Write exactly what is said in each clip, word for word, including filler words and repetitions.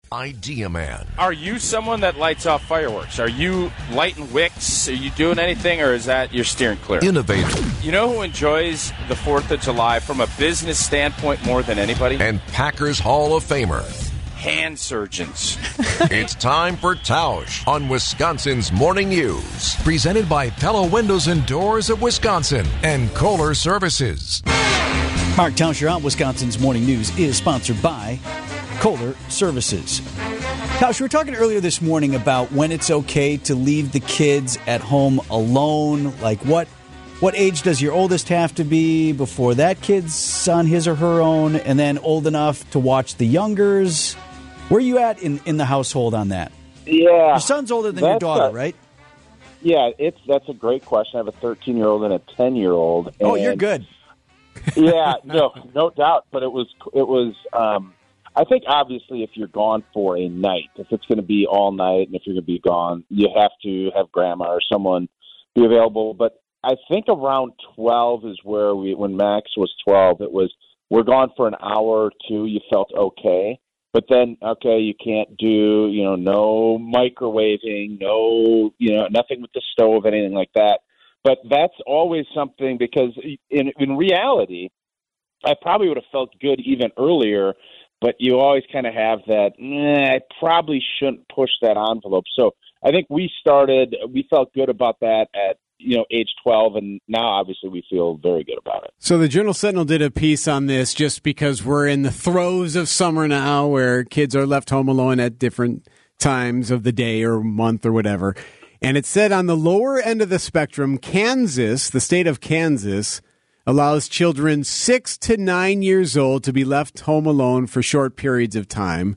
Idea Man. Are you someone that lights off fireworks? Are you lighting wicks? Are you doing anything, or is that you're steering clear? Innovator. You know who enjoys the fourth of July from a business standpoint more than anybody? And Packers Hall of Famer. Hand surgeons. It's time for Tausch on Wisconsin's Morning News. Presented by Pella Windows and Doors of Wisconsin and Kohler Services. Mark Tausch on Wisconsin's Morning News is sponsored by Kohler Services. Tausch, we were talking earlier this morning about when it's okay to leave the kids at home alone. Like what, what age does your oldest have to be before that kid's on his or her own, and then old enough to watch the youngers? Where are you at in, in the household on that? Yeah. Your son's older than your daughter, a, right? Yeah, it's that's a great question. I have a thirteen-year-old and a ten-year-old. Oh, you're good. yeah, no, no doubt. But it was, it was. Um, I think obviously, if you're gone for a night, if it's going to be all night, and if you're going to be gone, you have to have grandma or someone be available. But I think around twelve is where we, when Max was twelve, it was we're gone for an hour or two. You felt okay. But then, okay, you can't do, you know, no microwaving, no, you know, nothing with the stove, anything like that. But that's always something because in in reality, I probably would have felt good even earlier, but you always kind of have that, eh, I probably shouldn't push that envelope. So I think we started, we felt good about that at, you know, age twelve, and now obviously we feel very good about it. So the Journal Sentinel did a piece on this just because we're in the throes of summer now where kids are left home alone at different times of the day or month or whatever. And it said on the lower end of the spectrum, Kansas, the state of Kansas, allows children six to nine years old to be left home alone for short periods of time.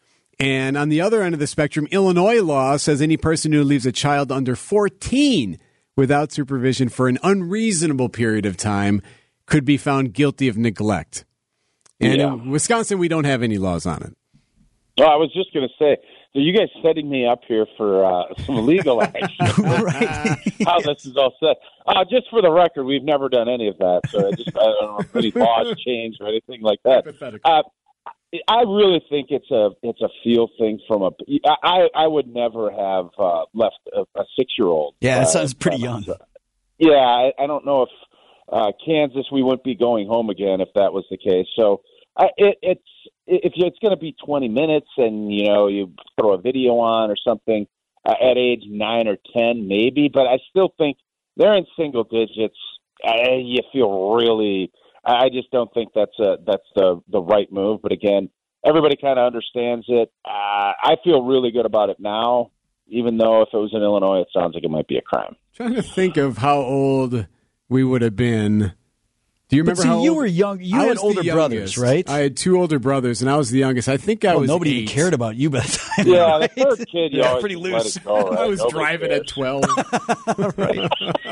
And on the other end of the spectrum, Illinois law says any person who leaves a child under fourteen without supervision for an unreasonable period of time could be found guilty of neglect. And yeah. in Wisconsin, we don't have any laws on it. Oh, I was just going to say, so you guys setting me up here for uh, some legal action. Right. How this is all set. Uh, just for the record, we've never done any of that. So I just I don't know if any laws changed or anything like that. Uh, I really think it's a it's a feel thing from a. I I would never have uh, left a, a six year old. Yeah, that uh, sounds pretty young. Yeah, I, I don't know if uh, Kansas we wouldn't be going home again if that was the case. So I, it, it's if it's going to be twenty minutes and you know you throw a video on or something uh, at age nine or ten maybe, but I still think they're in single digits. Uh, you feel really. I just don't think that's a, that's the, the right move. But again, everybody kind of understands it. Uh, I feel really good about it now, even though if it was in Illinois, it sounds like it might be a crime. Trying to think of how old we would have been. Do you remember but see, how you old? were young. You I had older brothers, right? I had two older brothers, and I was the youngest. I think I well, was nobody eight. even cared about you by the time. Yeah, right? the third kid, you yeah, always pretty let loose. it go, right? I was Nobody driving cares. at twelve. Right.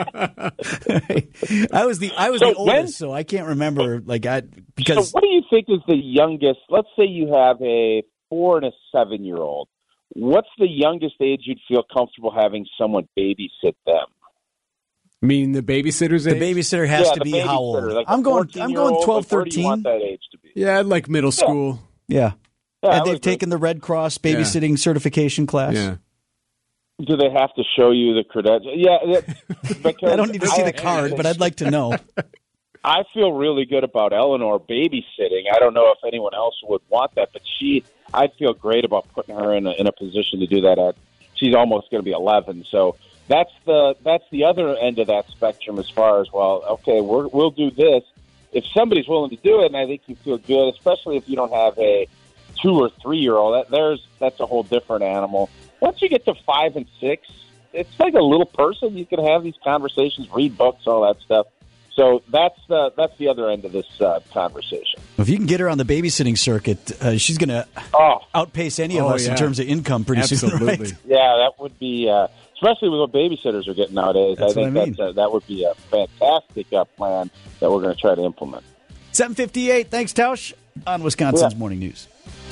I was the I was So the oldest, when- so I can't remember. Like I because So what do you think is the youngest? Let's say you have a four and a seven year old. What's the youngest age you'd feel comfortable having someone babysit them? I mean, the babysitter's the age? babysitter has yeah, to the be how babysitter, old? Like I'm a going. I'm going fourteen-year-old, twelve, like, where do you want thirteen. that age to be? Yeah, like middle school. Yeah. Yeah, I Have would they agree. taken the Red Cross babysitting certification class? Yeah. Do they have to show you the credentials? Yeah, that, because I don't need to see I- the card, but I'd like to know. I feel really good about Eleanor babysitting. I don't know if anyone else would want that, but she, I'd feel great about putting her in a, in a position to do that. At she's almost going to be eleven, so that's the that's the other end of that spectrum. As far as well, okay, we're, we'll do this if somebody's willing to do it, and I think you feel good, especially if you don't have a two or three year old. That there's that's a whole different animal. Once you get to five and six, it's like a little person. You can have these conversations, read books, all that stuff. So that's the that's the other end of this uh, conversation. If you can get her on the babysitting circuit, uh, she's going to Oh, outpace any of Oh, us yeah. in terms of income pretty soon. Absolutely. Right? yeah, that would be, uh, especially with what babysitters are getting nowadays. That's I think what I mean. that's, uh, that would be a fantastic uh, plan that we're going to try to implement. seven fifty-eight. Thanks, Tausch, on Wisconsin's Yeah. Morning News.